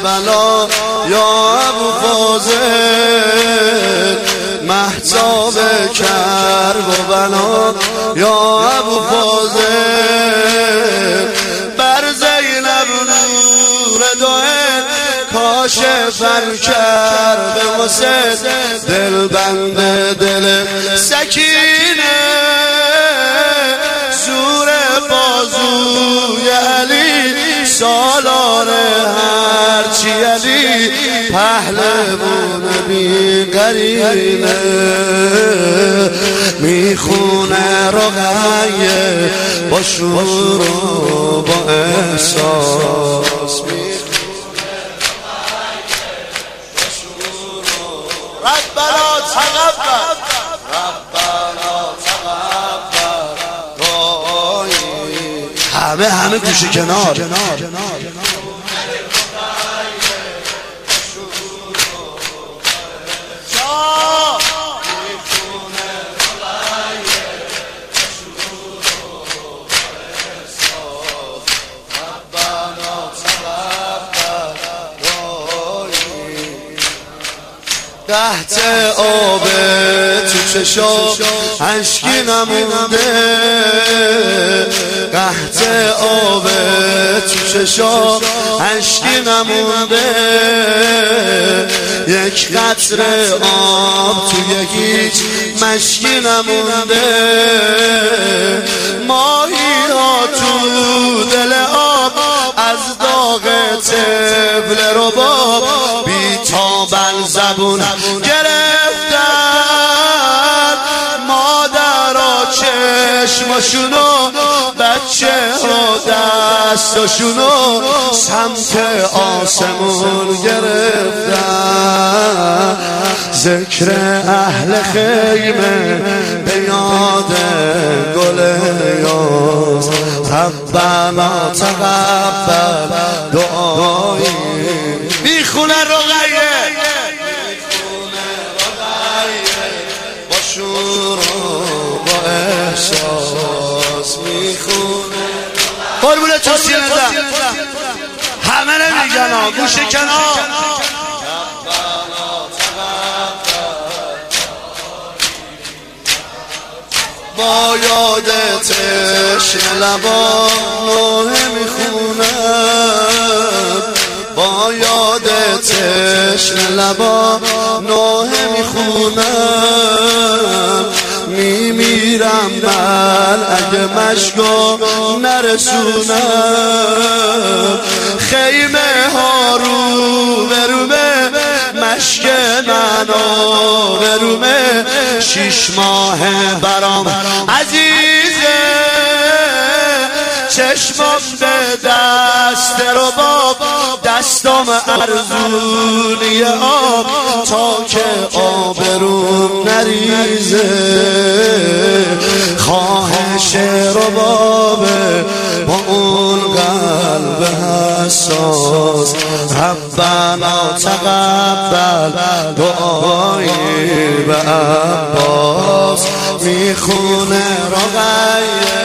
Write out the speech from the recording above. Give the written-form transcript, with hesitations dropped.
کربلا یا ابو فاضل، مهتاب کربلا یا ابو فاضل، بر زینب نور دوئه کاشفن کرب حسین، دل بند دل سکینه، زور بازوی علی، سالار هرچی علی، پهلوان بی قرینه، میخونه رقیه با شور و با احساس، ربنا تقبل ربنا تقبل، همه گوشه کنار، قحط آب تو چشا اشکی نمونده، قحط آب تو چشا اشکی نمونده، یک قطره آب توی هیچ مشکی نمونده، ماهی ها تو دل آب از داغ طفل رباب، بی تابن زبون گرفتن، مادرها چشماشونو، بچه ها دستاشونو سمت آسمون گرفتن، ذکر اهل خیمه به یاد گل یاس، ربنا تقبل دعایی، میخونه رقیه با شور و با احساس، میخونه قربونه توصیه نزم، همه نمیگن ها، گوشه کنار، با یاد تشنه لبا نوحه میخونم، با یاد تشنه لبا نوحه میخونم، میمیرم من اگه مشکو نرسونم، خیمه ها رو برومه مشک منو برومه، 6 ماه برام عزیزه، چشمم به دست رباب، دستم ارزونی آب، تا که آبروم نریزه، خواهش ربابه با اون قلب حساس، ربنا تقبل دعایی به عباس، میخونه رقیه